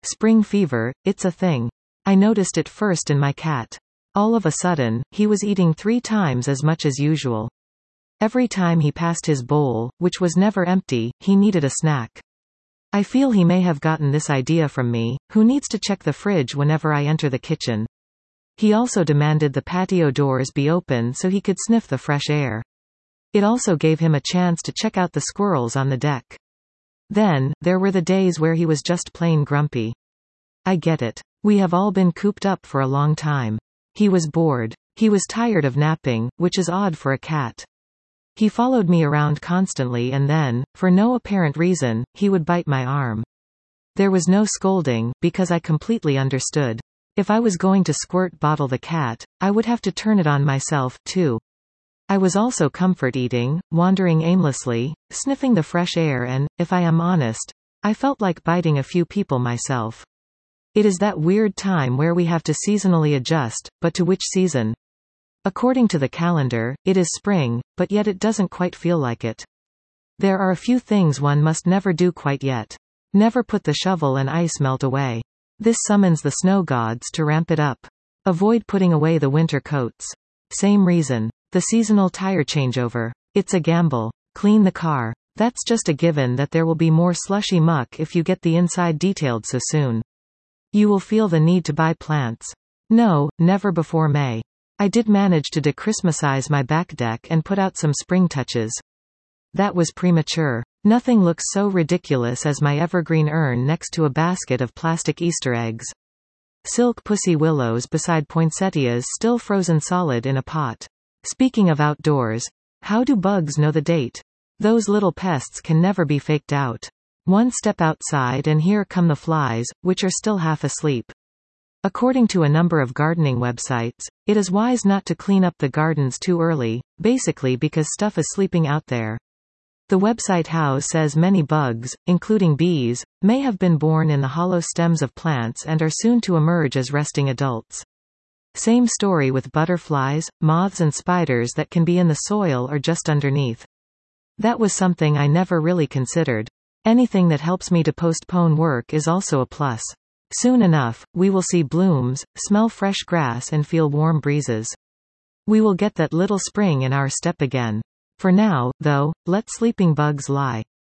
Spring fever, it's a thing. I noticed it first in my cat. All of a sudden, he was eating 3 times as much as usual. Every time he passed his bowl, which was never empty, he needed a snack. I feel he may have gotten this idea from me, who needs to check the fridge whenever I enter the kitchen. He also demanded the patio doors be open so he could sniff the fresh air. It also gave him a chance to check out the squirrels on the deck. Then, there were the days where he was just plain grumpy. I get it. We have all been cooped up for a long time. He was bored. He was tired of napping, which is odd for a cat. He followed me around constantly and then, for no apparent reason, he would bite my arm. There was no scolding, because I completely understood. If I was going to squirt bottle the cat, I would have to turn it on myself, too. I was also comfort eating, wandering aimlessly, sniffing the fresh air and, if I am honest, I felt like biting a few people myself. It is that weird time where we have to seasonally adjust, but to which season? According to the calendar, it is spring, but yet it doesn't quite feel like it. There are a few things one must never do quite yet. Never put the shovel and ice melt away. This summons the snow gods to ramp it up. Avoid putting away the winter coats. Same reason. The seasonal tire changeover. It's a gamble. Clean the car. That's just a given that there will be more slushy muck if you get the inside detailed so soon. You will feel the need to buy plants. No, never before May. I did manage to de-Christmasize my back deck and put out some spring touches. That was premature. Nothing looks so ridiculous as my evergreen urn next to a basket of plastic Easter eggs. Silk pussy willows beside poinsettias still frozen solid in a pot. Speaking of outdoors, how do bugs know the date? Those little pests can never be faked out. One step outside and here come the flies, which are still half asleep. According to a number of gardening websites, it is wise not to clean up the gardens too early, basically because stuff is sleeping out there. The website How says many bugs, including bees, may have been born in the hollow stems of plants and are soon to emerge as resting adults. Same story with butterflies, moths and spiders that can be in the soil or just underneath. That was something I never really considered. Anything that helps me to postpone work is also a plus. Soon enough, we will see blooms, smell fresh grass and feel warm breezes. We will get that little spring in our step again. For now, though, let sleeping bugs lie.